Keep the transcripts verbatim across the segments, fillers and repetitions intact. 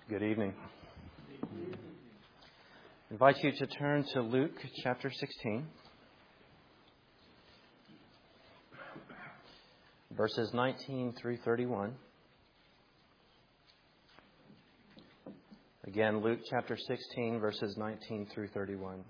Good evening. I invite you to turn to Luke chapter sixteen, verses nineteen through thirty-one. Again, Luke chapter sixteen, verses nineteen through thirty-one.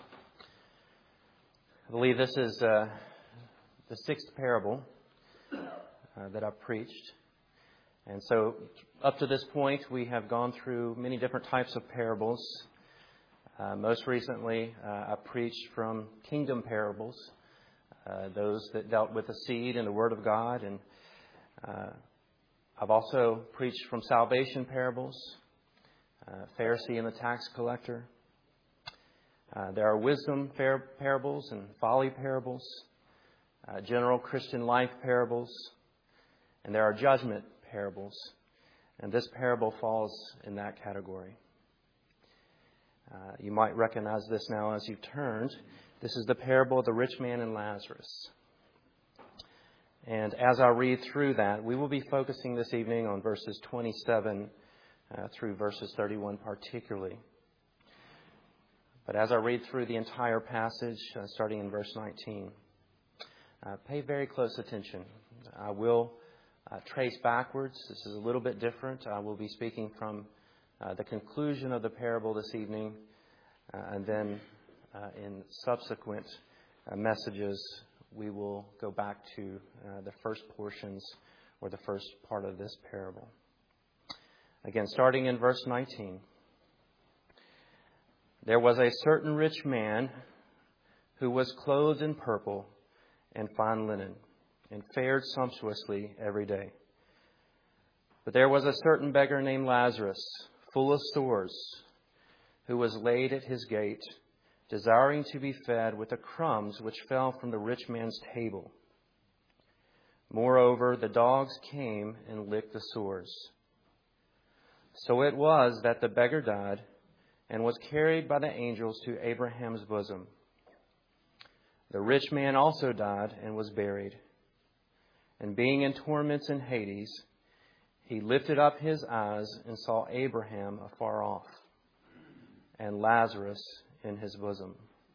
I believe this is uh, the sixth parable uh, that I've preached. And so up to this point, we have gone through many different types of parables. Uh, most recently, uh, I preached from kingdom parables, uh, those that dealt with the seed and the Word of God. And uh, I've also preached from salvation parables, uh, Pharisee and the tax collector. Uh, there are wisdom par- parables and folly parables, uh, general Christian life parables, and there are judgment parables. And this parable falls in that category. Uh, you might recognize this now as you've turned. This is the parable of the rich man and Lazarus. And as I read through that, we will be focusing this evening on verses twenty-seven uh, through verses thirty-one particularly. But as I read through the entire passage, uh, starting in verse nineteen, uh, pay very close attention. I will uh, trace backwards. This is a little bit different. I will be speaking from uh, the conclusion of the parable this evening, uh, and then uh, in subsequent uh, messages, we will go back to uh, the first portions or the first part of this parable. Again, starting in verse nineteen. There was a certain rich man who was clothed in purple and fine linen and fared sumptuously every day. But there was a certain beggar named Lazarus, full of sores, who was laid at his gate, desiring to be fed with the crumbs which fell from the rich man's table. Moreover, the dogs came and licked the sores. So it was that the beggar died and was carried by the angels to Abraham's bosom. The rich man also died and was buried. And being in torments in Hades, he lifted up his eyes and saw Abraham afar off, and Lazarus in his bosom.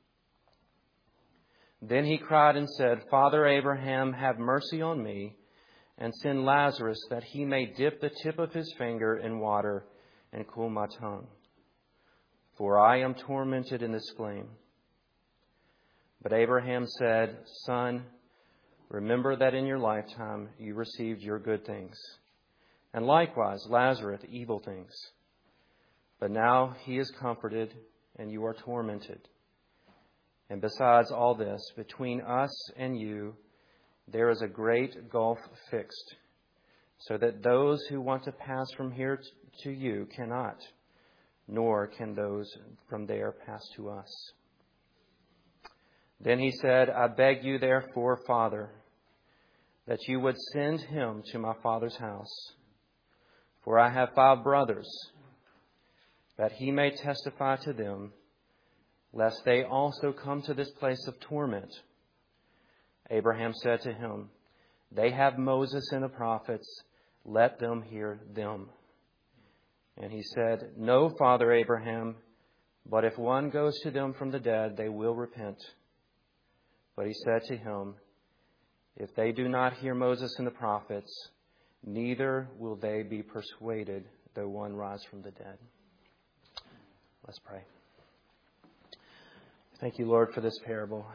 Then he cried and said, Father Abraham, have mercy on me, and send Lazarus that he may dip the tip of his finger in water and cool my tongue. For I am tormented in this flame. But Abraham said, Son, remember that in your lifetime you received your good things, and likewise Lazarus evil things. But now he is comforted, and you are tormented. And besides all this, between us and you there is a great gulf fixed, so that those who want to pass from here to you cannot, nor can those from there pass to us. Then he said, I beg you therefore, Father, that you would send him to my father's house. For I have five brothers, that he may testify to them, lest they also come to this place of torment. Abraham said to him, They have Moses and the prophets, let them hear them. And he said, No, Father Abraham, but if one goes to them from the dead, they will repent. But he said to him, If they do not hear Moses and the prophets, neither will they be persuaded, though one rise from the dead. Let's pray. Thank you, Lord, for this parable.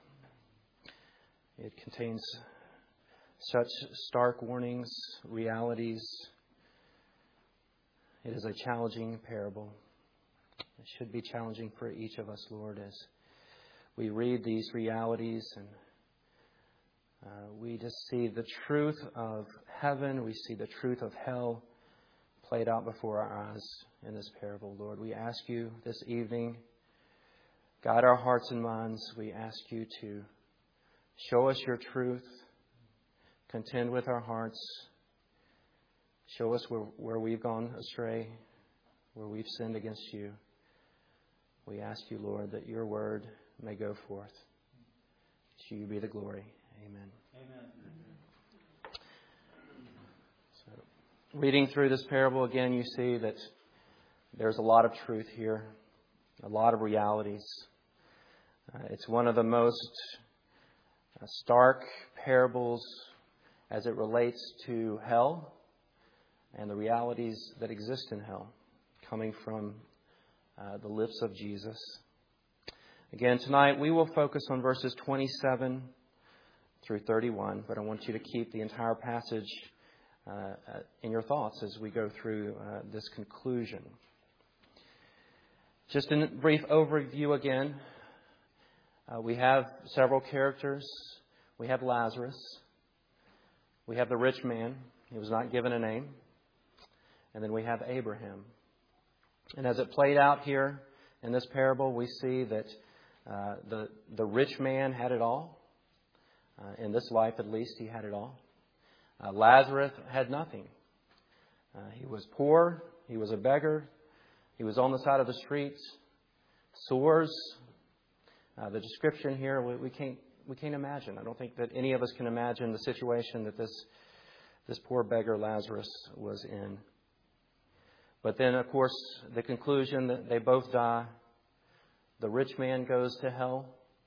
It contains such stark warnings, realities. It is a challenging parable. It should be challenging for each of us, Lord, as we read these realities and uh, we just see the truth of heaven. We see the truth of hell played out before our eyes in this parable, Lord. We ask you this evening, guide our hearts and minds. We ask you to show us your truth, contend with our hearts. Show us where, where we've gone astray, where we've sinned against you. We ask you, Lord, that your word may go forth. To you be the glory. Amen. Amen. So, reading through this parable again, you see that There's a lot of truth here, a lot of realities. Uh, it's one of the most uh, stark parables as it relates to hell and the realities that exist in hell, coming from uh, the lips of Jesus. Again, tonight we will focus on verses twenty-seven through thirty-one, but I want you to keep the entire passage uh, in your thoughts as we go through uh, this conclusion. Just a brief overview again. Uh, we have several characters. We have Lazarus. We have the rich man. He was not given a name. And then we have Abraham. And as it played out here in this parable, we see that uh, the, the rich man had it all. Uh, in this life, at least, he had it all. Uh, Lazarus had nothing. Uh, he was poor. He was a beggar. He was on the side of the streets. Sores. Uh, the description here, we, we can't we can't imagine. I don't think that any of us can imagine the situation that this this poor beggar Lazarus was in. But then, of course, the conclusion that they both die. The rich man goes to hell,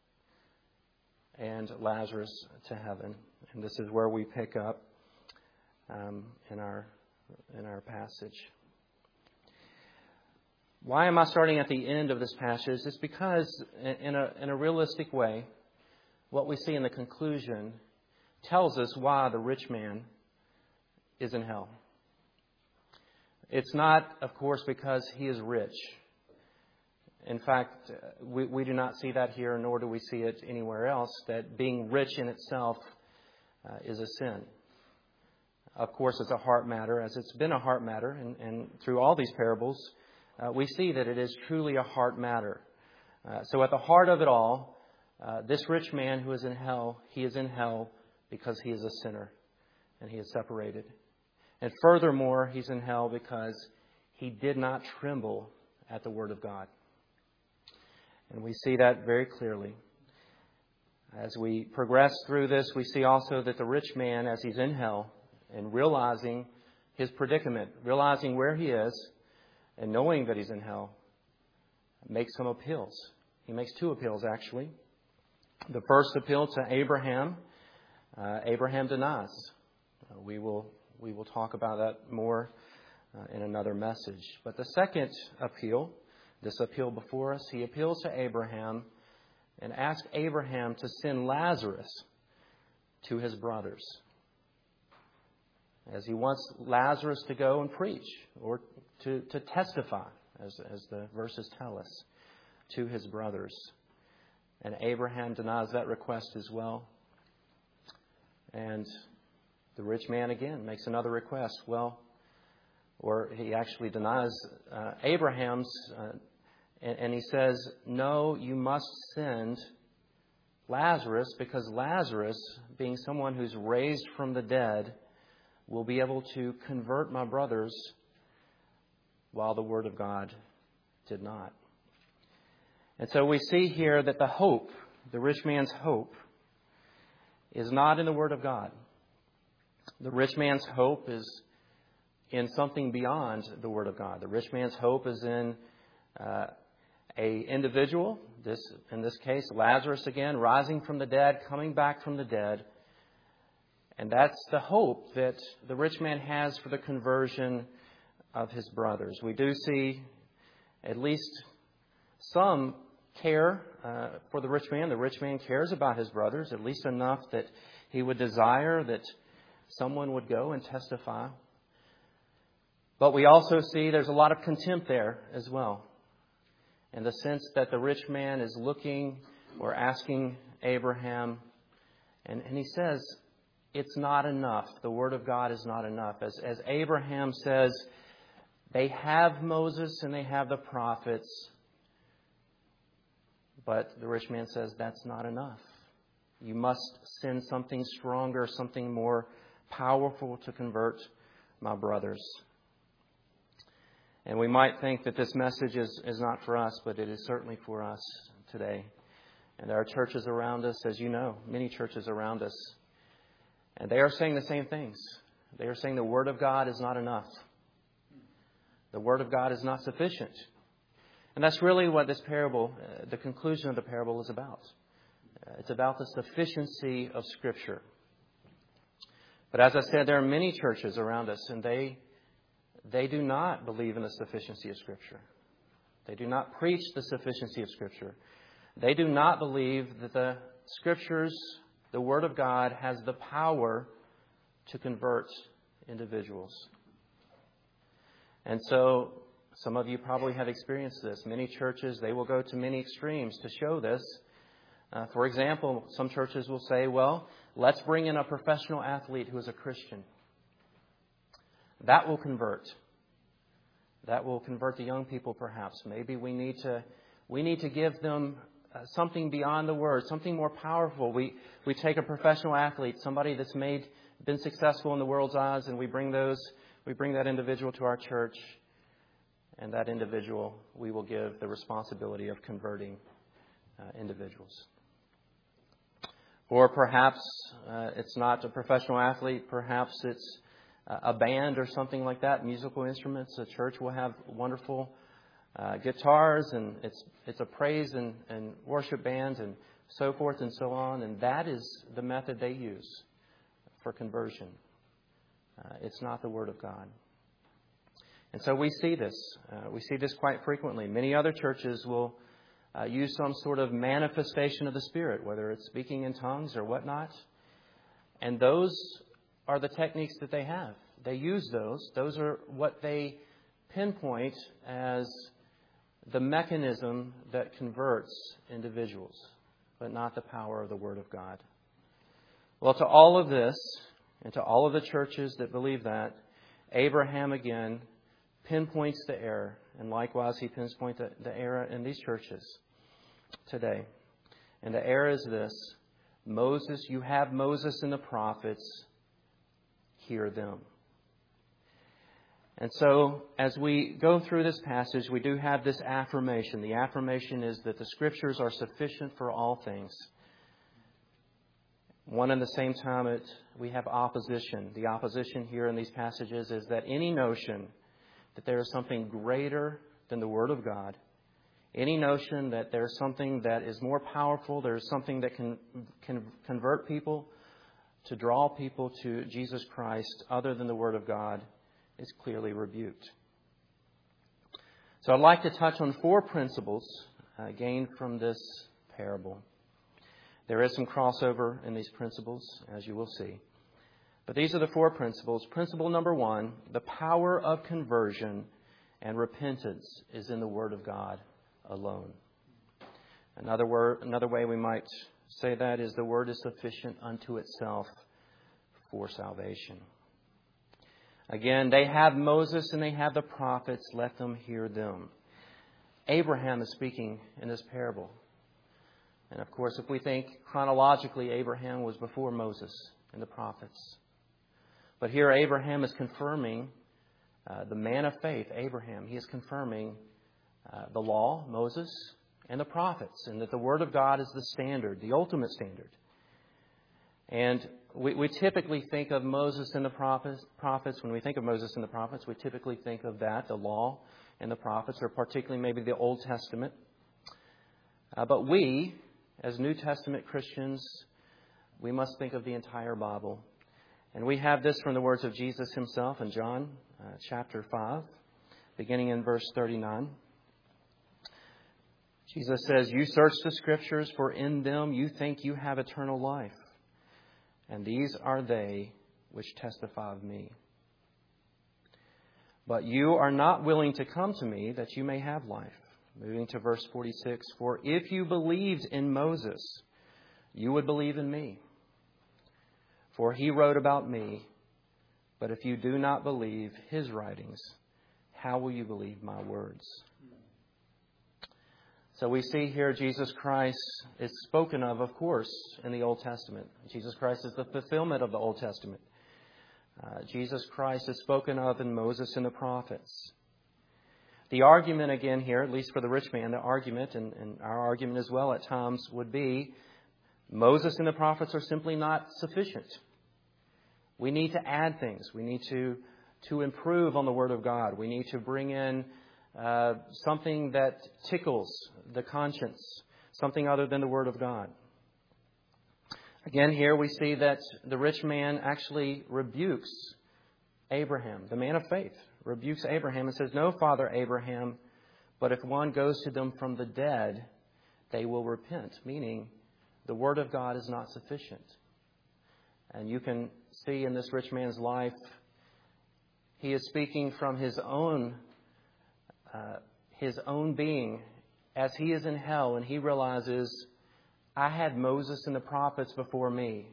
and Lazarus to heaven. And this is where we pick up um, in our in our passage. Why am I starting at the end of this passage? It's because, in a in a realistic way, what we see in the conclusion tells us why the rich man is in hell. It's not, of course, because he is rich. In fact, we, we do not see that here, nor do we see it anywhere else, that being rich in itself uh, is a sin. Of course, it's a heart matter, as it's been a heart matter, and, and through all these parables, uh, we see that it is truly a heart matter. Uh, so at the heart of it all, uh, this rich man who is in hell, he is in hell because he is a sinner, and he is separated. And furthermore, he's in hell because he did not tremble at the word of God. And we see that very clearly. As we progress through this, we see also that the rich man, as he's in hell and realizing his predicament, realizing where he is and knowing that he's in hell, makes some appeals. He makes two appeals, actually. The first appeal to Abraham, uh, Abraham denies. Uh, we will we will talk about that more uh, in another message. But the second appeal, this appeal before us, he appeals to Abraham and asks Abraham to send Lazarus to his brothers, as he wants Lazarus to go and preach or to, to testify, as, as the verses tell us, to his brothers. And Abraham denies that request as well. And the rich man again makes another request. Well, or he actually denies uh, Abraham's uh, And, and he says, no, you must send Lazarus, because Lazarus, being someone who's raised from the dead, will be able to convert my brothers, while the Word of God did not. And so we see here that the hope, the rich man's hope, is not in the Word of God. The rich man's hope is in something beyond the Word of God. The rich man's hope is in uh, a individual, this in this case, Lazarus again, rising from the dead, coming back from the dead. And that's the hope that the rich man has for the conversion of his brothers. We do see at least some care uh, for the rich man. The rich man cares about his brothers, at least enough that he would desire that someone would go and testify. But we also see there's a lot of contempt there as well, in the sense that the rich man is looking or asking Abraham, and, and he says, it's not enough. The Word of God is not enough. As, as Abraham says, they have Moses and they have the prophets, but the rich man says that's not enough. You must send something stronger, something more powerful to convert my brothers. And we might think that this message is, is not for us, but it is certainly for us today. And there are churches around us, as you know, many churches around us. And they are saying the same things. They are saying the Word of God is not enough. The Word of God is not sufficient. And that's really what this parable, uh, the conclusion of the parable is about. Uh, it's about the sufficiency of Scripture. But as I said, there are many churches around us, and they they do not believe in the sufficiency of Scripture. They do not preach the sufficiency of Scripture. They do not believe that the Scriptures, the Word of God, has the power to convert individuals. And so some of you probably have experienced this. Many churches, they will go to many extremes to show this. Uh, for example, some churches will say, well, let's bring in a professional athlete who is a Christian. That will convert. That will convert the young people, perhaps. Maybe we need to we need to give them uh, something beyond the Word, something more powerful. We we take a professional athlete, somebody that's made been successful in the world's eyes, and we bring those we bring that individual to our church. And that individual, we will give the responsibility of converting uh, individuals. Or perhaps uh, it's not a professional athlete. Perhaps it's uh, a band or something like that, musical instruments. A church will have wonderful uh, guitars, and it's it's a praise and, and worship band and so forth and so on. And that is the method they use for conversion. Uh, it's not the Word of God. And so we see this. Uh, we see this quite frequently. Many other churches will uh, use some sort of manifestation of the Spirit, whether it's speaking in tongues or whatnot. And those are the techniques that they have. They use those. Those are what they pinpoint as the mechanism that converts individuals, but not the power of the Word of God. Well, to all of this, and to all of the churches that believe that, Abraham again pinpoints the error, and likewise he pinpoints the, the error in these churches today. And the error is this: Moses, you have Moses and the prophets, hear them. And so, as we go through this passage, we do have this affirmation. The affirmation is that the Scriptures are sufficient for all things. One and the same time, it, we have opposition. The opposition here in these passages is that any notion that there is something greater than the Word of God, any notion that there's something that is more powerful, there's something that can, can convert people, to draw people to Jesus Christ other than the Word of God, is clearly rebuked. So I'd like to touch on four principles uh, gained from this parable. There is some crossover in these principles, as you will see. But these are the four principles. Principle number one, the power of conversion and repentance is in the Word of God alone. Another word, another way we might say that is the Word is sufficient unto itself for salvation. Again, they have Moses and they have the prophets. Let them hear them. Abraham is speaking in this parable. And of course, if we think chronologically, Abraham was before Moses and the prophets. But here Abraham is confirming uh, the man of faith, Abraham. He is confirming uh, the law, Moses, and the prophets, and that the Word of God is the standard, the ultimate standard. And we, we typically think of Moses and the prophets, prophets. When we think of Moses and the prophets, we typically think of that, the law and the prophets, or particularly maybe the Old Testament. Uh, but we, as New Testament Christians, we must think of the entire Bible. And we have this from the words of Jesus himself in John uh, chapter five, beginning in verse thirty-nine. Jesus says, "You search the Scriptures, for in them you think you have eternal life. And these are they which testify of me. But you are not willing to come to me that you may have life." Moving to verse forty-six, "For if you believed in Moses, you would believe in me. For he wrote about me. But if you do not believe his writings, how will you believe my words?" So we see here Jesus Christ is spoken of, of course, in the Old Testament. Jesus Christ is the fulfillment of the Old Testament. Uh, Jesus Christ is spoken of in Moses and the prophets. The argument again here, at least for the rich man, the argument, and, and our argument as well at times, would be Moses and the prophets are simply not sufficient. We need to add things. We need to to improve on the Word of God. We need to bring in uh, something that tickles the conscience, something other than the Word of God. Again, here we see that the rich man actually rebukes Abraham, the man of faith, rebukes Abraham and says, "No, Father Abraham, but if one goes to them from the dead, they will repent," meaning the Word of God is not sufficient. And you can see in this rich man's life, he is speaking from his own, uh, his own being as he is in hell, and he realizes, I had Moses and the prophets before me,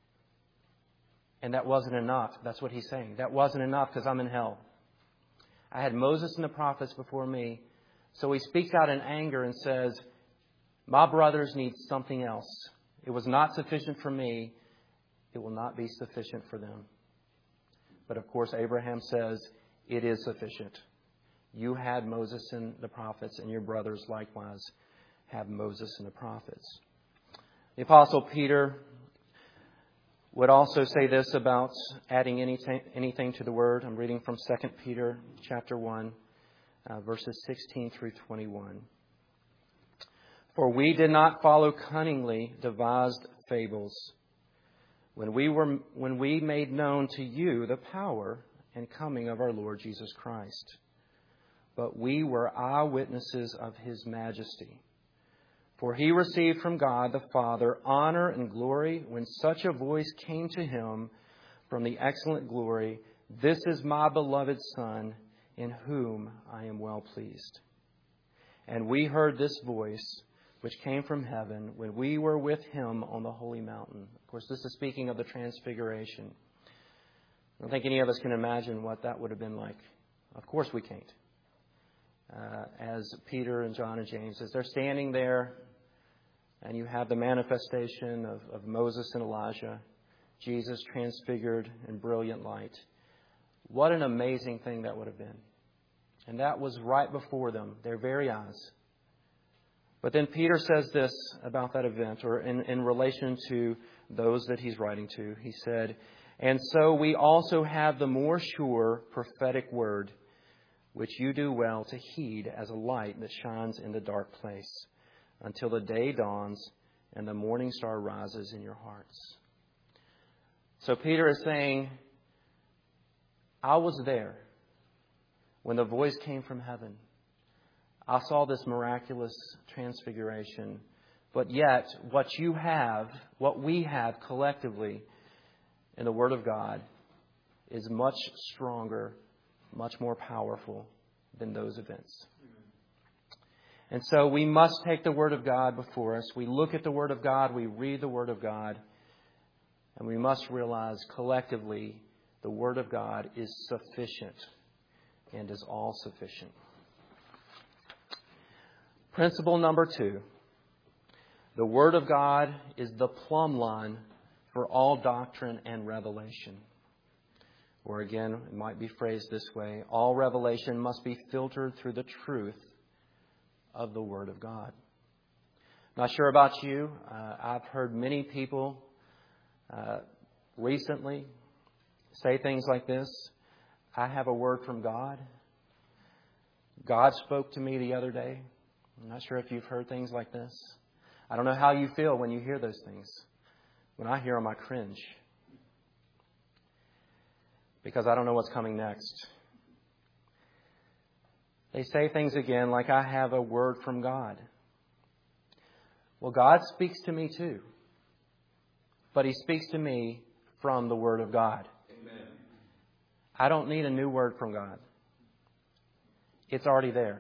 and that wasn't enough. That's what he's saying. That wasn't enough because I'm in hell. I had Moses and the prophets before me. So he speaks out in anger and says, my brothers need something else. It was not sufficient for me. It will not be sufficient for them. But of course, Abraham says, it is sufficient. You had Moses and the prophets, and your brothers likewise have Moses and the prophets. The Apostle Peter would also say this about adding anything, anything to the Word. I'm reading from Second Peter chapter one, uh, verses sixteen through twenty-one. For we did not follow cunningly devised fables, when we were when we made known to you the power and coming of our Lord Jesus Christ. But we were eyewitnesses of His majesty. For He received from God the Father honor and glory when such a voice came to Him from the excellent glory, "This is my beloved Son, in whom I am well pleased." And we heard this voice, which came from heaven, when we were with Him on the holy mountain. Of course, this is speaking of the Transfiguration. I don't think any of us can imagine what that would have been like. Of course we can't. Uh, as Peter and John and James, as they're standing there, and you have the manifestation of, of Moses and Elijah, Jesus transfigured in brilliant light. What an amazing thing that would have been. And that was right before them, their very eyes. But then Peter says this about that event, or in, in relation to those that he's writing to. He said, and so we also have the more sure prophetic word, which you do well to heed as a light that shines in the dark place, until the day dawns and the morning star rises in your hearts. So Peter is saying, I was there when the voice came from heaven. I saw this miraculous transfiguration. But yet, what you have, what we have collectively in the Word of God is much stronger, much more powerful than those events. And so we must take the Word of God before us. We look at the Word of God. We read the Word of God. And we must realize collectively the Word of God is sufficient and is all sufficient. Principle number two. The Word of God is the plumb line for all doctrine and revelation. Or again, it might be phrased this way. All revelation must be filtered through the truth of the Word of God. Not sure about you. Uh, I've heard many people uh, recently say things like this. I have a word from God. God spoke to me the other day. I'm not sure if you've heard things like this. I don't know how you feel when you hear those things. When I hear them, I cringe. Because I don't know what's coming next. They say things again like, I have a word from God. Well, God speaks to me too. But He speaks to me from the Word of God. Amen. I don't need a new word from God. It's already there.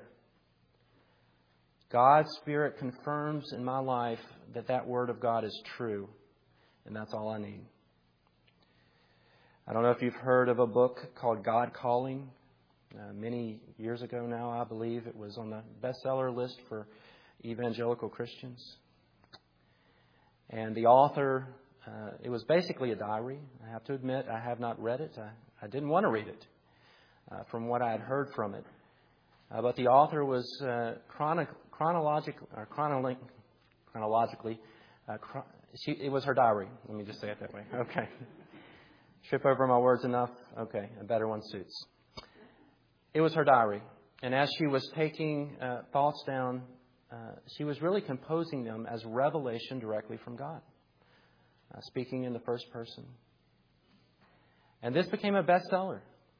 God's Spirit confirms in my life that that Word of God is true. And that's all I need. I don't know if you've heard of a book called God Calling. Uh, many years ago now, I believe it was on the bestseller list for evangelical Christians. And the author, uh, it was basically a diary. I have to admit, I have not read it. I, I didn't want to read it uh, from what I had heard from it. Uh, but the author was uh, chrono- chronologic, or chronoli- chronologically, uh, chron- she, it was her diary. Let me just say it that way. Okay. Trip over my words enough? Okay, a better one suits. It was her diary. And as she was taking uh, thoughts down, uh, she was really composing them as revelation directly from God, uh, speaking in the first person. And this became a bestseller.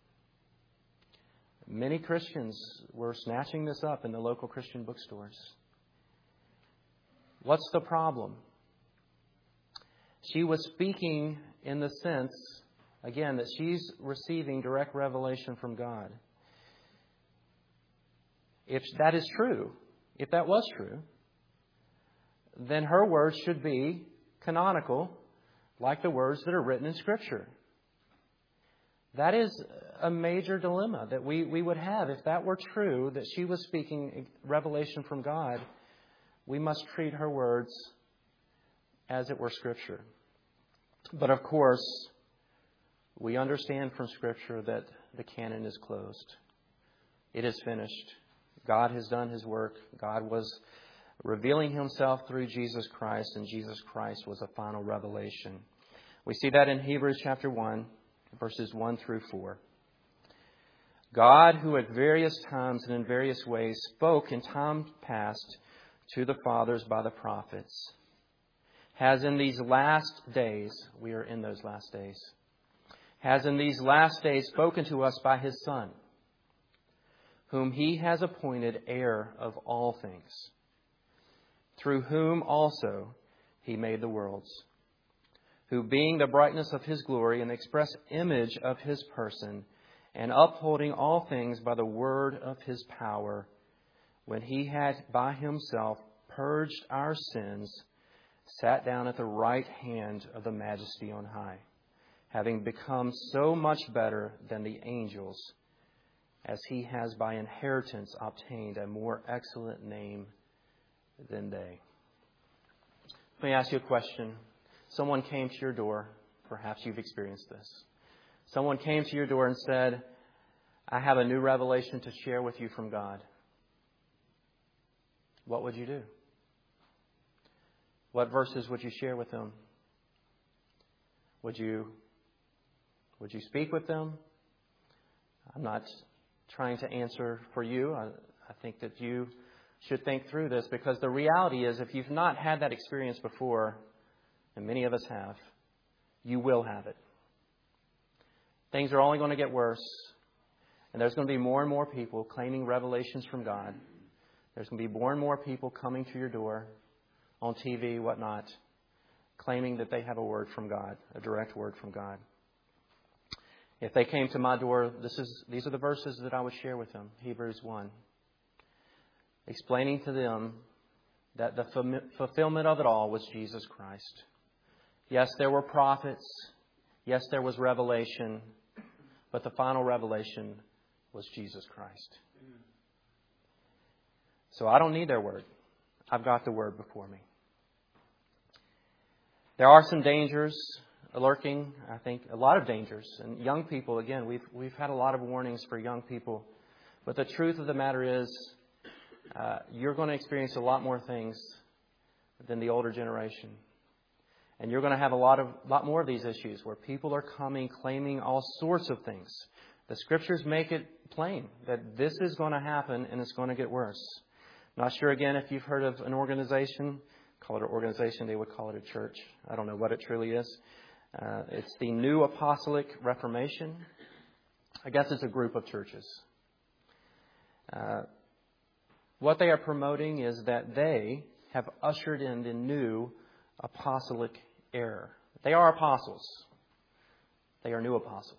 Many Christians were snatching this up in the local Christian bookstores. What's the problem? She was speaking in the sense, again, that she's receiving direct revelation from God. If that is true, if that was true, then her words should be canonical, like the words that are written in Scripture. That is a major dilemma that we, we would have. If that were true, that she was speaking revelation from God, we must treat her words as it were Scripture. But of course, we understand from Scripture that the canon is closed. It is finished. God has done His work. God was revealing Himself through Jesus Christ, and Jesus Christ was a final revelation. We see that in Hebrews chapter one, verses one through four. God, who at various times and in various ways spoke in time past to the fathers by the prophets, has in these last days, we are in those last days, has in these last days spoken to us by His Son, whom He has appointed heir of all things, through whom also He made the worlds, who being the brightness of His glory and the express image of His person, and upholding all things by the word of His power, when He had by Himself purged our sins, sat down at the right hand of the Majesty on high, having become so much better than the angels, as He has by inheritance obtained a more excellent name than they. Let me ask you a question. Someone came to your door. Perhaps you've experienced this. Someone came to your door and said, I have a new revelation to share with you from God. What would you do? What verses would you share with them? Would you, would you speak with them? I'm not trying to answer for you. I, I think that you should think through this, because the reality is, if you've not had that experience before, and many of us have, you will have it. Things are only going to get worse. And there's going to be more and more people claiming revelations from God. There's going to be more and more people coming to your door on T V, whatnot, claiming that they have a word from God, a direct word from God. If they came to my door, this is these are the verses that I would share with them. Hebrews one. Explaining to them that the fulfillment of it all was Jesus Christ. Yes, there were prophets. Yes, there was revelation. But the final revelation was Jesus Christ. So I don't need their word. I've got the word before me. There are some dangers lurking, I think, a lot of dangers. And young people, again, we've we've had a lot of warnings for young people. But the truth of the matter is, uh, you're going to experience a lot more things than the older generation. And you're going to have a lot of lot more of these issues where people are coming, claiming all sorts of things. The Scriptures make it plain that this is going to happen and it's going to get worse. Not sure, again, if you've heard of an organization. Call it an organization. They would call it a church. I don't know what it truly is. Uh, it's the New Apostolic Reformation. I guess it's a group of churches. Uh, what they are promoting is that they have ushered in the new apostolic era. They are apostles. They are new apostles.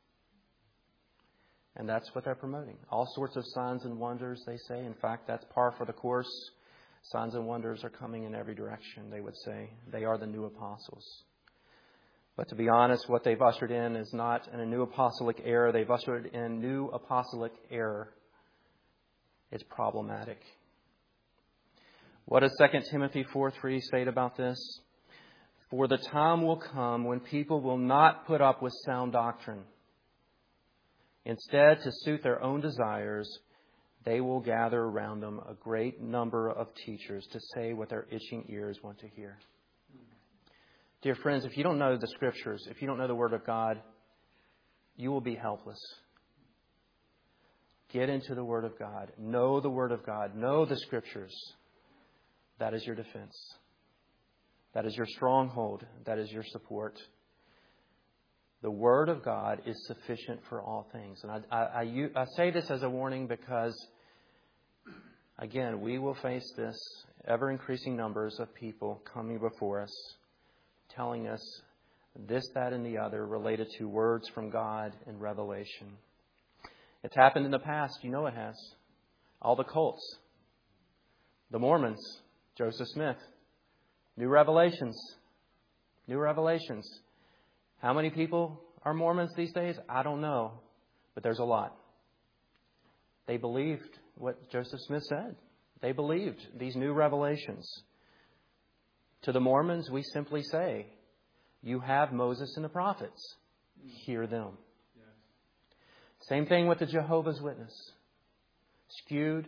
And that's what they're promoting. All sorts of signs and wonders, they say. In fact, that's par for the course. Signs and wonders are coming in every direction, they would say. They are the new apostles. But to be honest, what they've ushered in is not in a new apostolic era. They've ushered in new apostolic error. It's problematic. What does Second Timothy four three state about this? For the time will come when people will not put up with sound doctrine. Instead, to suit their own desires, they will gather around them a great number of teachers to say what their itching ears want to hear. Dear friends, if you don't know the Scriptures, if you don't know the Word of God, you will be helpless. Get into the Word of God. Know the Word of God. Know the Scriptures. That is your defense. That is your stronghold. That is your support. The Word of God is sufficient for all things. And I, I, I, I say this as a warning because, again, we will face this ever-increasing numbers of people coming before us, telling us this, that, and the other related to words from God and revelation. It's happened in the past. You know it has. All the cults. The Mormons. Joseph Smith. New revelations. New revelations. How many people are Mormons these days? I don't know. But there's a lot. They believed what Joseph Smith said. They believed these new revelations. To the Mormons, we simply say, you have Moses and the prophets. Hear them. Yes. Same thing with the Jehovah's Witness. Skewed.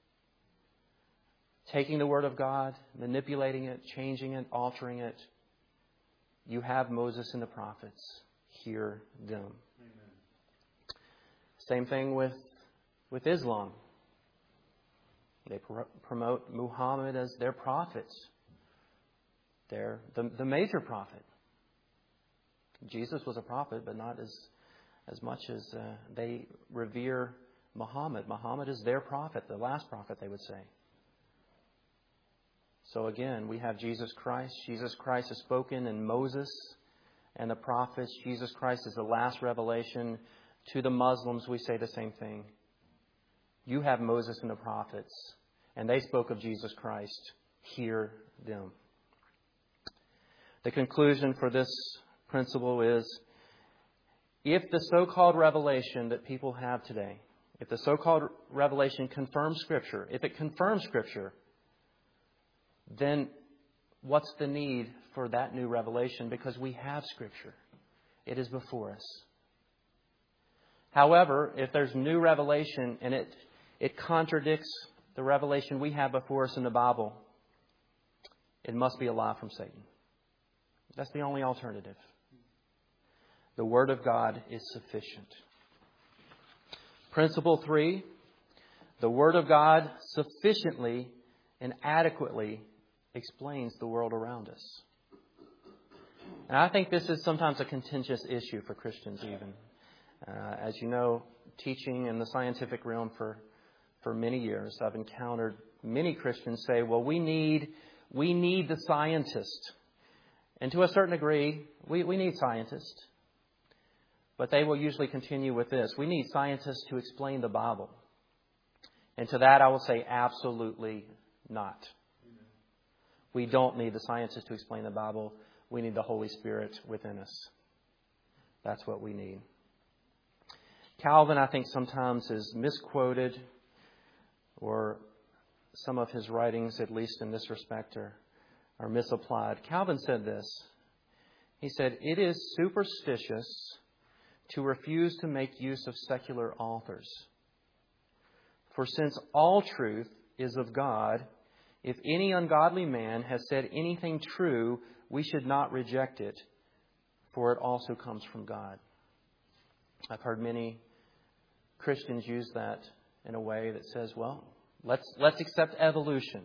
Taking the Word of God, manipulating it, changing it, altering it. You have Moses and the prophets. Hear them. Amen. Same thing with, with Islam. They pr- promote Muhammad as their prophet. They're the, the major prophet. Jesus was a prophet, but not as, as much as uh, they revere Muhammad. Muhammad is their prophet, the last prophet, they would say. So again, we have Jesus Christ. Jesus Christ is spoken in Moses and the prophets. Jesus Christ is the last revelation. To the Muslims, we say the same thing. You have Moses and the prophets, and they spoke of Jesus Christ. Hear them. The conclusion for this principle is, if the so-called revelation that people have today, if the so-called revelation confirms Scripture, if it confirms Scripture, then what's the need for that new revelation? Because we have Scripture. It is before us. However, if there's new revelation and it, it contradicts the revelation we have before us in the Bible, it must be a lie from Satan. That's the only alternative. The Word of God is sufficient. Principle three, the Word of God sufficiently and adequately explains the world around us. And I think this is sometimes a contentious issue for Christians even. Uh, as you know, teaching in the scientific realm for, for many years, I've encountered many Christians say, well, we need, we need the scientist. And to a certain degree, we, we need scientists. But they will usually continue with this. We need scientists to explain the Bible. And to that I will say absolutely not. We don't need the scientists to explain the Bible. We need the Holy Spirit within us. That's what we need. Calvin, I think, sometimes is misquoted, or some of his writings, at least in this respect, are, are misapplied. Calvin said this. He said, "It is superstitious to refuse to make use of secular authors. For since all truth is of God, if any ungodly man has said anything true, we should not reject it, for it also comes from God." I've heard many Christians use that in a way that says, well, let's let's accept evolution.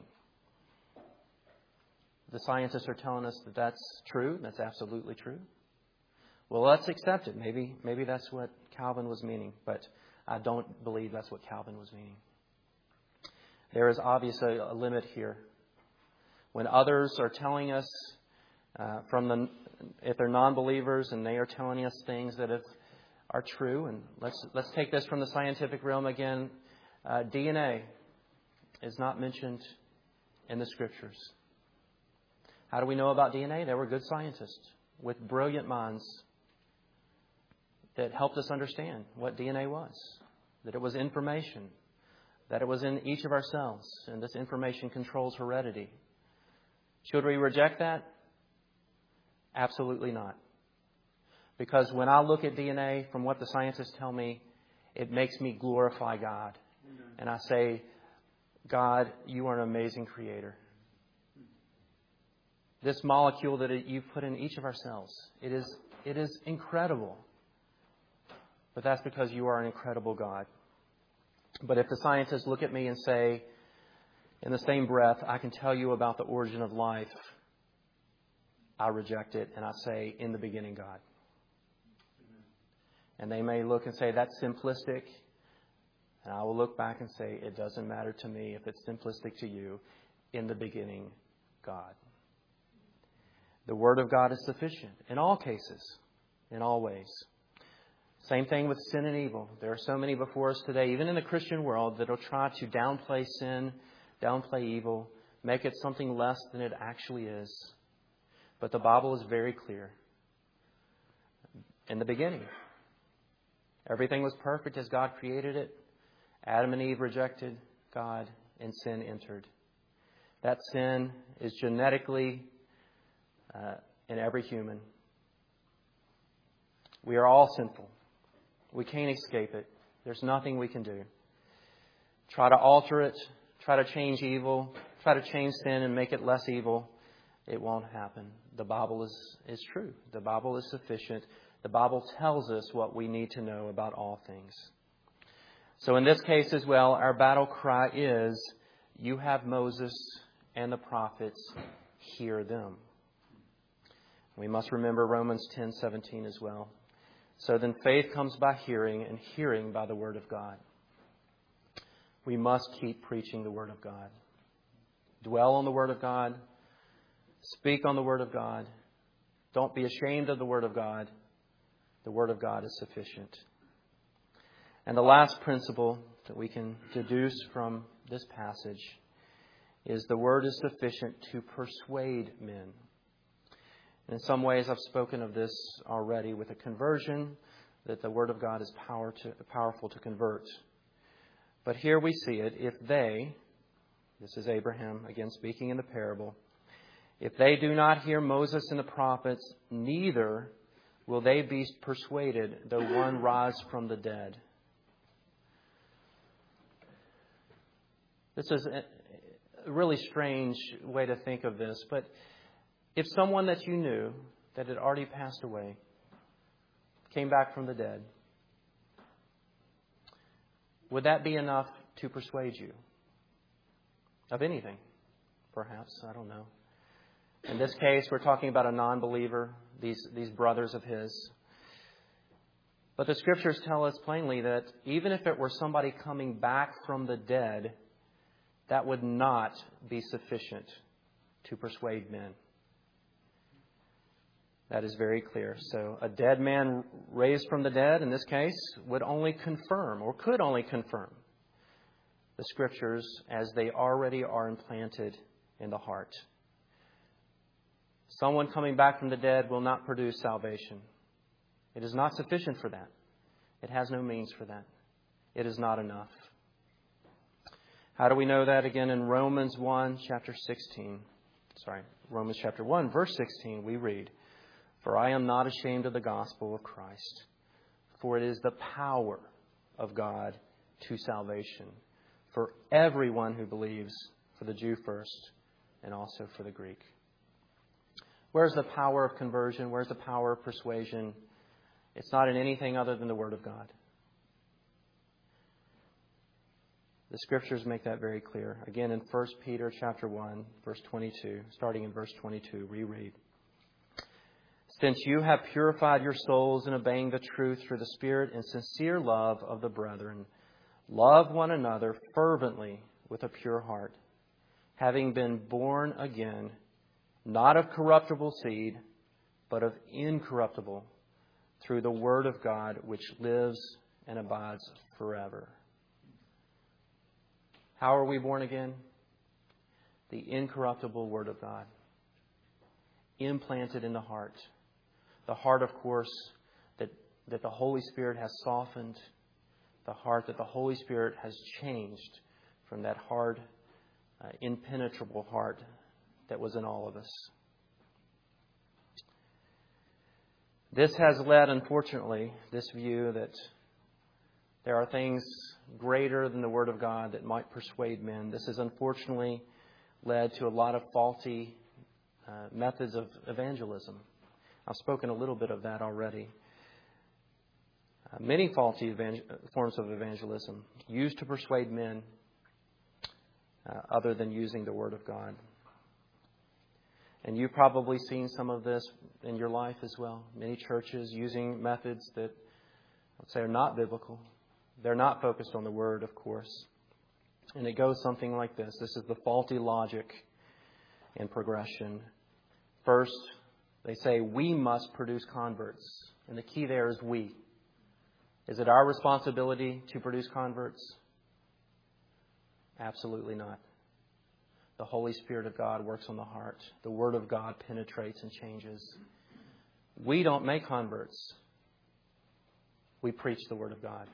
The scientists are telling us that that's true. That's absolutely true. Well, let's accept it. Maybe maybe that's what Calvin was meaning, but I don't believe that's what Calvin was meaning. There is obviously a limit here. When others are telling us, uh, from the, if they're non-believers and they are telling us things that have, are true, and let's let's take this from the scientific realm again. Uh, D N A is not mentioned in the Scriptures. How do we know about D N A? There were good scientists with brilliant minds that helped us understand what D N A was, that it was information, that it was in each of our cells, and this information controls heredity. Should we reject that? Absolutely not. Because when I look at D N A, from what the scientists tell me, it makes me glorify God. Amen. And I say, God, you are an amazing creator. this molecule that it, you put in each of our cells. It is, it is incredible. But that's because you are an incredible God. But if the scientists look at me and say, in the same breath, I can tell you about the origin of life, I reject it and I say, in the beginning, God. And they may look and say, that's simplistic. And I will look back and say, it doesn't matter to me if it's simplistic to you. In the beginning, God. The Word of God is sufficient in all cases, in all ways. Same thing with sin and evil. There are so many before us today, even in the Christian world, that will try to downplay sin, downplay evil, make it something less than it actually is. But the Bible is very clear. In the beginning, everything was perfect as God created it. Adam and Eve rejected God, and sin entered. That sin is genetically uh, in every human. We are all sinful. We can't escape it. There's nothing we can do. Try to alter it. Try to change evil. Try to change sin and make it less evil. It won't happen. The Bible is, is true. The Bible is sufficient. The Bible tells us what we need to know about all things. So in this case as well, our battle cry is, you have Moses and the prophets, hear them. We must remember Romans ten seventeen as well. So then faith comes by hearing, and hearing by the Word of God. We must keep preaching the Word of God. Dwell on the Word of God. Speak on the Word of God. Don't be ashamed of the Word of God. The Word of God is sufficient. And the last principle that we can deduce from this passage is the Word is sufficient to persuade men. In some ways, I've spoken of this already with a conversion, that the Word of God is power to, powerful to convert. But here we see it. If they, this is Abraham, again speaking in the parable, if they do not hear Moses and the prophets, neither will they be persuaded, though one rise from the dead. This is a really strange way to think of this, but if someone that you knew that had already passed away came back from the dead, would that be enough to persuade you of anything? Perhaps, I don't know. In this case, we're talking about a non-believer, these, these brothers of his. But the Scriptures tell us plainly that even if it were somebody coming back from the dead, that would not be sufficient to persuade men. That is very clear. So a dead man raised from the dead, in this case, would only confirm, or could only confirm, the Scriptures as they already are implanted in the heart. Someone coming back from the dead will not produce salvation. It is not sufficient for that. It has no means for that. It is not enough. How do we know that? Again, in Romans one, chapter sixteen. Sorry, Romans chapter one, verse sixteen, we read, "For I am not ashamed of the gospel of Christ, for it is the power of God to salvation for everyone who believes, for the Jew first, and also for the Greek." Where's the power of conversion? Where's the power of persuasion? It's not in anything other than the Word of God. The Scriptures make that very clear. Again, in First Peter chapter one, verse twenty-two, starting in verse twenty-two, we read, "Since you have purified your souls in obeying the truth through the Spirit and sincere love of the brethren, love one another fervently with a pure heart, having been born again, not of corruptible seed, but of incorruptible, through the Word of God, which lives and abides forever." How are we born again? The incorruptible Word of God, implanted in the heart. The heart, of course, that, that the Holy Spirit has softened. The heart that the Holy Spirit has changed from that hard, uh, impenetrable heart that was in all of us. This has led, unfortunately, this view that there are things greater than the Word of God that might persuade men. This has unfortunately led to a lot of faulty uh, methods of evangelism. I've spoken a little bit of that already. Uh, many faulty evangel- forms of evangelism used to persuade men uh, other than using the Word of God. And you've probably seen some of this in your life as well. Many churches using methods that, let's say, are not biblical. They're not focused on the Word, of course. And it goes something like this. This is the faulty logic and progression. First, they say we must produce converts. And the key there is we. Is it our responsibility to produce converts? Absolutely not. The Holy Spirit of God works on the heart. The Word of God penetrates and changes. We don't make converts. We preach the Word of God.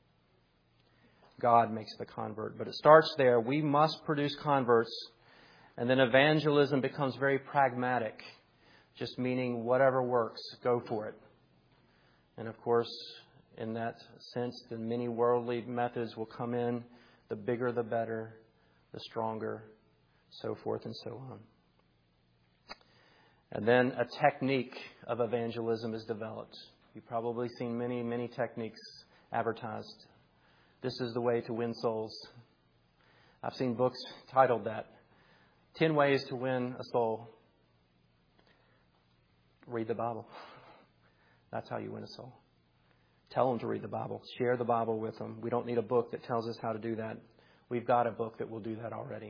God makes the convert. But it starts there. We must produce converts. And then evangelism becomes very pragmatic. Just meaning whatever works, go for it. And of course, in that sense, the many worldly methods will come in. The bigger, the better, the stronger, so forth and so on. And then a technique of evangelism is developed. You've probably seen many, many techniques advertised. This is the way to win souls. I've seen books titled that. Ten Ways to Win a Soul. Read the Bible. That's how you win a soul. Tell them to read the Bible. Share the Bible with them. We don't need a book that tells us how to do that. We've got a book that will do that already.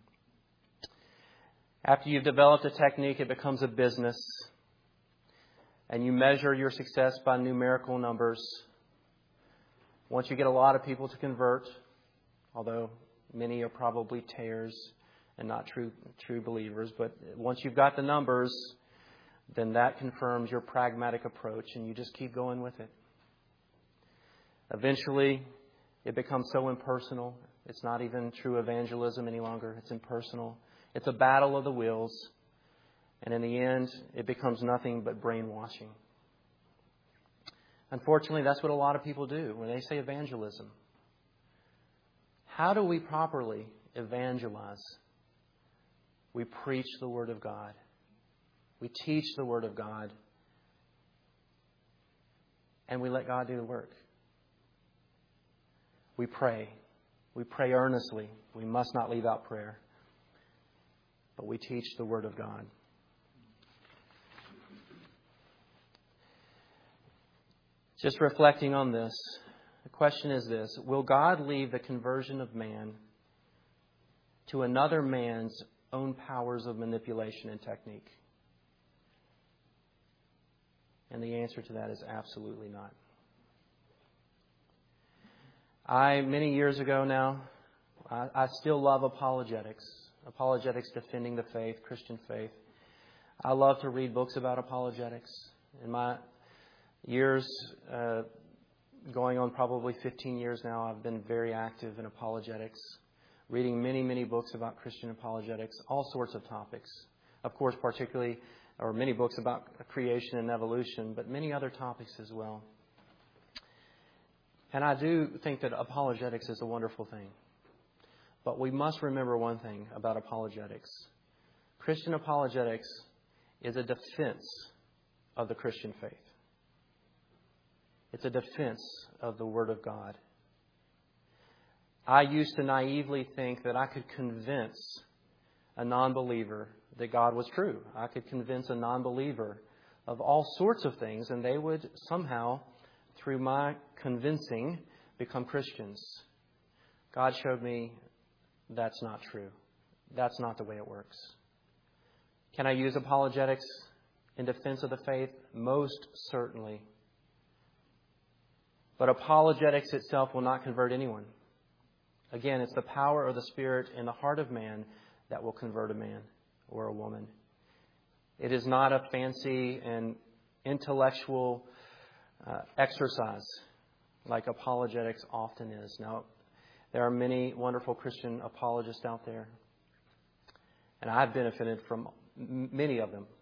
After you've developed a technique, it becomes a business. And you measure your success by numerical numbers. Once you get a lot of people to convert, although many are probably tares and not true true believers, but once you've got the numbers, then that confirms your pragmatic approach and you just keep going with it. Eventually, it becomes so impersonal. It's not even true evangelism any longer. It's impersonal. It's a battle of the wills. And in the end, it becomes nothing but brainwashing. Unfortunately, that's what a lot of people do when they say evangelism. How do we properly evangelize? We preach the Word of God. We teach the Word of God. And we let God do the work. We pray. We pray earnestly. We must not leave out prayer. But we teach the Word of God. Just reflecting on this, the question is this: will God leave the conversion of man to another man's own powers of manipulation and technique? And the answer to that is absolutely not. I, many years ago now, I, I still love apologetics. Apologetics defending the faith, Christian faith. I love to read books about apologetics. In my years, uh, going on probably fifteen years now, I've been very active in apologetics, reading many, many books about Christian apologetics, all sorts of topics. Of course, particularly, or many books about creation and evolution, but many other topics as well. And I do think that apologetics is a wonderful thing. But we must remember one thing about apologetics. Christian apologetics is a defense of the Christian faith. It's a defense of the Word of God. I used to naively think that I could convince a non-believer that God was true. I could convince a non-believer of all sorts of things, and they would somehow, through my convincing, become Christians. God showed me that's not true. That's not the way it works. Can I use apologetics in defense of the faith? Most certainly. But apologetics itself will not convert anyone. Again, it's the power of the Spirit in the heart of man that will convert a man or a woman. It is not a fancy and intellectual uh, exercise like apologetics often is. Now, there are many wonderful Christian apologists out there, and I've benefited from many of them.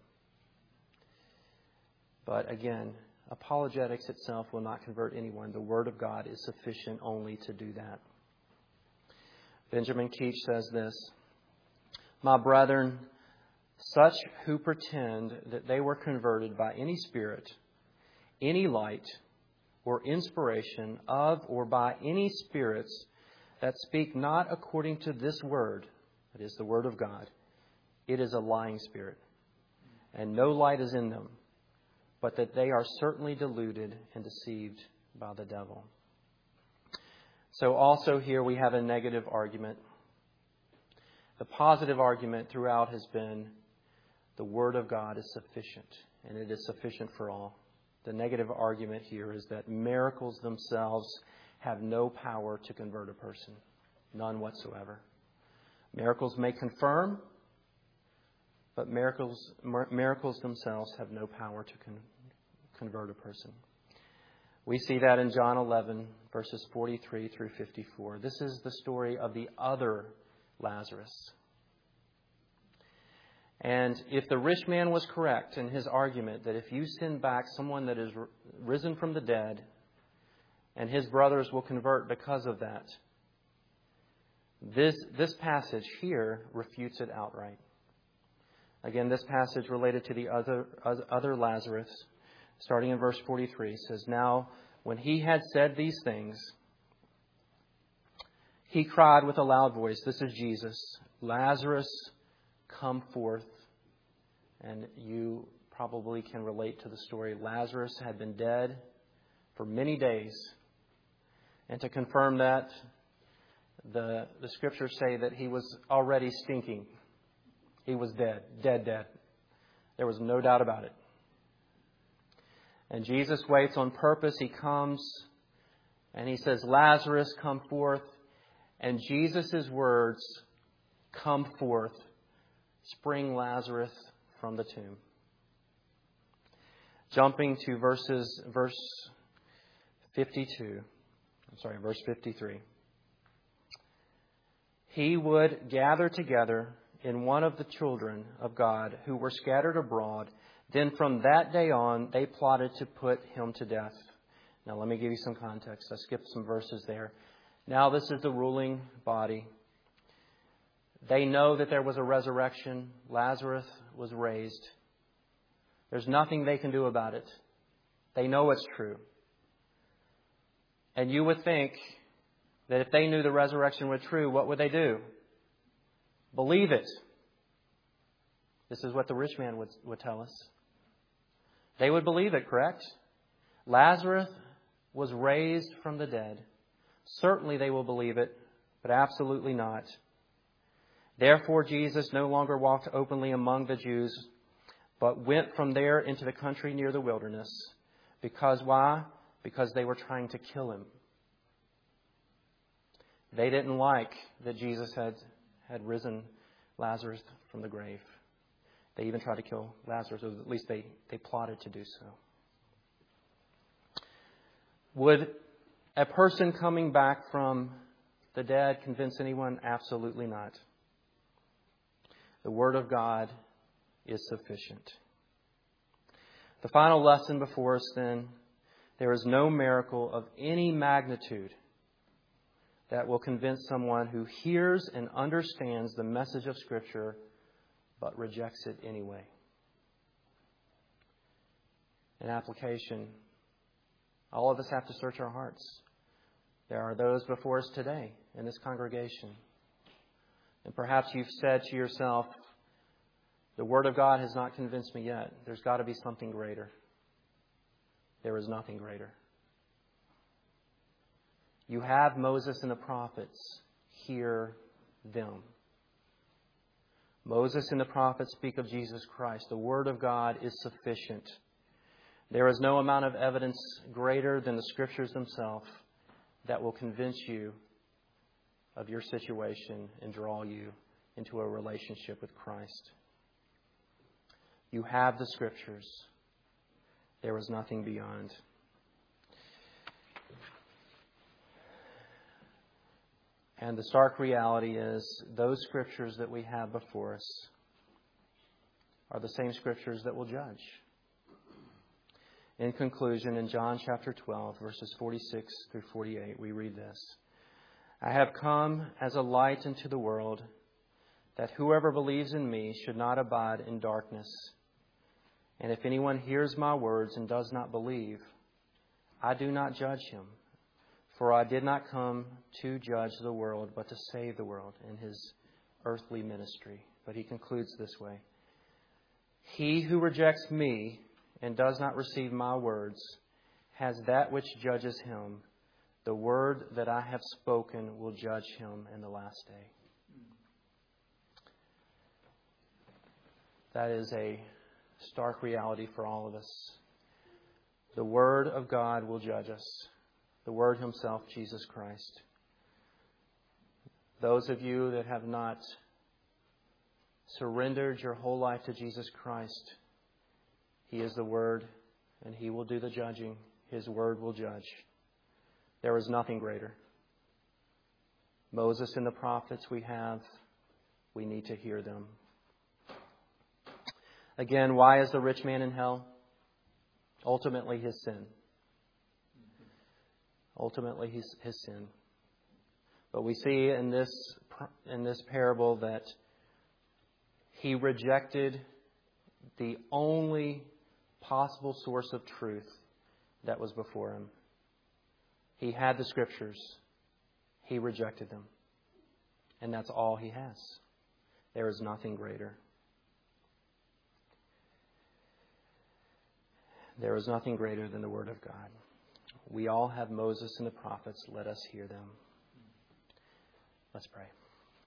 But again, apologetics itself will not convert anyone. The Word of God is sufficient only to do that. Benjamin Keach says this: "My brethren, such who pretend that they were converted by any spirit, any light, or inspiration of or by any spirits that speak not according to this word, that is the word of God, it is a lying spirit, and no light is in them, but that they are certainly deluded and deceived by the devil. So also here we have a negative argument. The positive argument throughout has been the Word of God is sufficient, and it is sufficient for all. The negative argument here is that miracles themselves have no power to convert a person. None whatsoever. Miracles may confirm, but miracles miracles themselves have no power to con- convert a person. We see that in John eleven, verses forty-three through fifty-four. This is the story of the other Lazarus. And if the rich man was correct in his argument that if you send back someone that is risen from the dead, and his brothers will convert because of that, this, this passage here refutes it outright. Again, this passage related to the other, other Lazarus, starting in verse forty-three, says, "Now, when he had said these things, he cried with a loud voice," this is Jesus, "Lazarus, come forth." And you probably can relate to the story. Lazarus had been dead for many days. And to confirm that, the, the scriptures say that he was already stinking. He was dead, dead, dead. There was no doubt about it. And Jesus waits on purpose. He comes and he says, "Lazarus, come forth." And Jesus' words, "Come forth," spring Lazarus from the tomb. Jumping to verses, verse fifty-two. I'm sorry, verse fifty-three. "He would gather together in one of the children of God who were scattered abroad. Then from that day on, they plotted to put him to death." Now let me give you some context. I skipped some verses there. Now this is the ruling body. They know that there was a resurrection. Lazarus was raised. There's nothing they can do about it. They know it's true. And you would think that if they knew the resurrection was true, what would they do? Believe it. This is what the rich man would, would tell us. They would believe it, correct? Lazarus was raised from the dead. Certainly they will believe it, but absolutely not. Therefore, Jesus no longer walked openly among the Jews, but went from there into the country near the wilderness. Because why? Because they were trying to kill him. They didn't like that Jesus had, had risen Lazarus from the grave. They even tried to kill Lazarus, or at least they, they plotted to do so. Would a person coming back from the dead convince anyone? Absolutely not. The Word of God is sufficient. The final lesson before us then, there is no miracle of any magnitude that will convince someone who hears and understands the message of Scripture but rejects it anyway. In application, all of us have to search our hearts. There are those before us today in this congregation. And perhaps you've said to yourself, the Word of God has not convinced me yet. There's got to be something greater. There is nothing greater. You have Moses and the prophets. Hear them. Moses and the prophets speak of Jesus Christ. The Word of God is sufficient. There is no amount of evidence greater than the Scriptures themselves that will convince you of your situation and draw you into a relationship with Christ. You have the Scriptures. There is nothing beyond. And the stark reality is those Scriptures that we have before us are the same Scriptures that will judge. In conclusion, in John chapter twelve, verses forty-six through forty-eight, we read this. I have come as a light into the world, that whoever believes in me should not abide in darkness. And if anyone hears my words and does not believe, I do not judge him. For I did not come to judge the world, but to save the world in his earthly ministry. But he concludes this way. He who rejects me and does not receive my words has that which judges him. The word that I have spoken will judge him in the last day. That is a stark reality for all of us. The Word of God will judge us. The Word Himself, Jesus Christ. Those of you that have not surrendered your whole life to Jesus Christ, He is the Word, and He will do the judging. His Word will judge. There is nothing greater. Moses and the prophets we have, we need to hear them. Again, why is the rich man in hell? Ultimately, his sin. Ultimately, his, his sin. But we see in this, in this parable that he rejected the only possible source of truth that was before him. He had the Scriptures. He rejected them. And that's all he has. There is nothing greater. There is nothing greater than the Word of God. We all have Moses and the prophets. Let us hear them. Let's pray.